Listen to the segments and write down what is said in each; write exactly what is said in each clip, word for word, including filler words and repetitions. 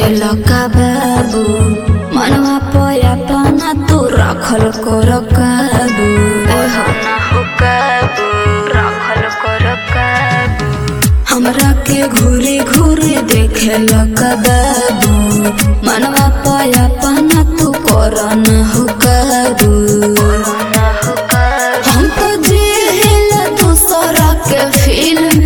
देखेला का बाबू मनवा पया पाना तू रखल कर काबू ओहो ना हो काबू रखल कर काबू हमरा के घूरे घूरे देखेला का बाबू मनवा पया पाना तू कर ना हो काबू हम तो जेला दूसरा के फिल्म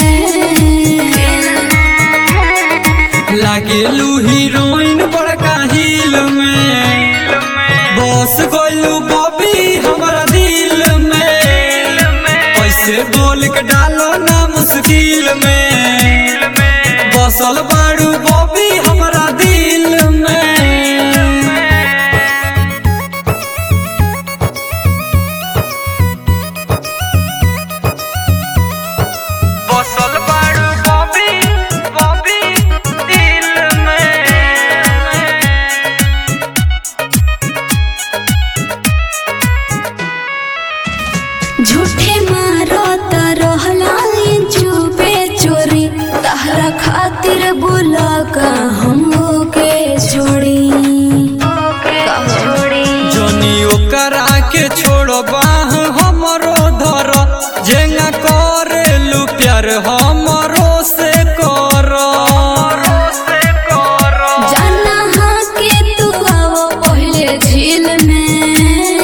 लागेलू हीरोइन बड़का हिल में बस गइलू बॉबी हमारा दिल में कैसे बोल के डालो ना मुश्किल में बसल बाड़ू बॉबी हमारा दिल में बसल बाड़ू बॉबी बॉबी झूठे मारो रहला चुपे चोरी तहरा खातिर बुला का हमो के छोड़ी जनी ओकरा के छोड़बा हमरो धर जेंगा करेलू प्यार हमरो से कर जाना हाँ के तू आओ पहले झील में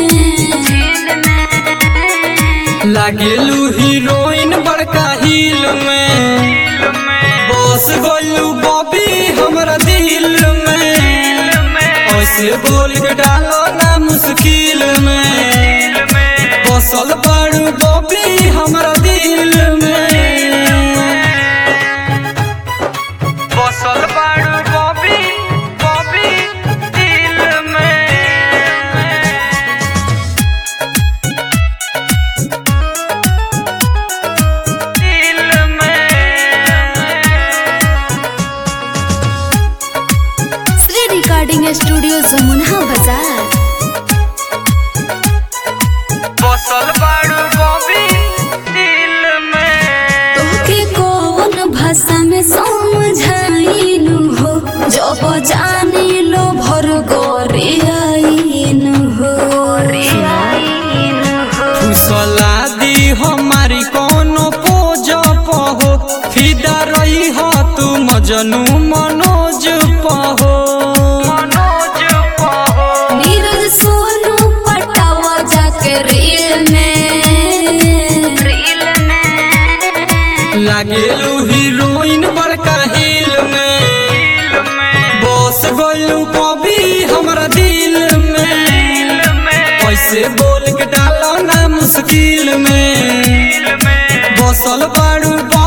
लागेलू हीरोइन बड़का हिल में बस गइलू बॉबी हमरा दिल में ऐसे बोल के डालो ना मुश्किल में बसल बाड़ू बॉबी हमरा दिल में बसल बाड़ू बॉबी बॉबी दिल में रिकॉर्डिंग स्टूडियो जमुना बाजार बसल बाड़ू बॉबी दिल में तोके कौन भाषा में समझाइनु हो जब जानी लो भर गोरे आइनु हो फुसला दी हमारी कोनो पोज पहो फिदा रही हो तू मजनू मनोज पहो नीरज सोनू पटावा जाके रील में लागेलू हीरोइन बड़का हिल में बस गइलू बॉबी हमरा दिल में कैसे बोल के डालो ना मुश्किल में बसल बाड़ू